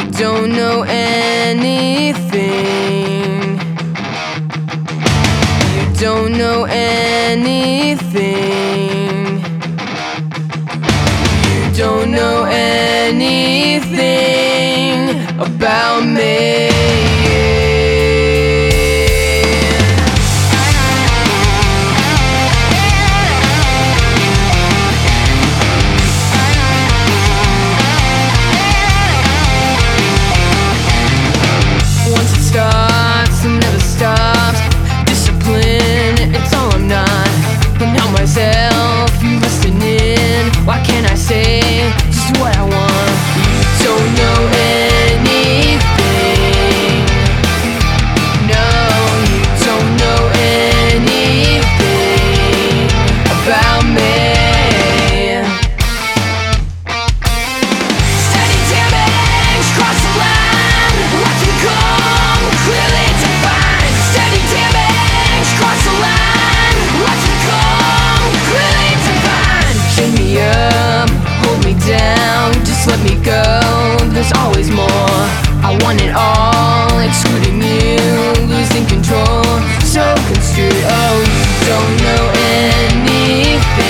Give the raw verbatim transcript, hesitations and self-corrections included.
don't know anything. You don't know anything. You don't know anything about me. Starts and never stops. Discipline, it's all I'm not. Can help myself, you listening. Why can't I say just what I want? You don't know anything. No, you don't know anything about me. Steady damage, cross the line. Watch me go. Clearly defined, steady damage, cross the line. Watch me come, clearly defined. Chain me up, hold me down, just let me go. There's always more. I want it all, excluding you, losing control. So construed, oh, you don't know anything.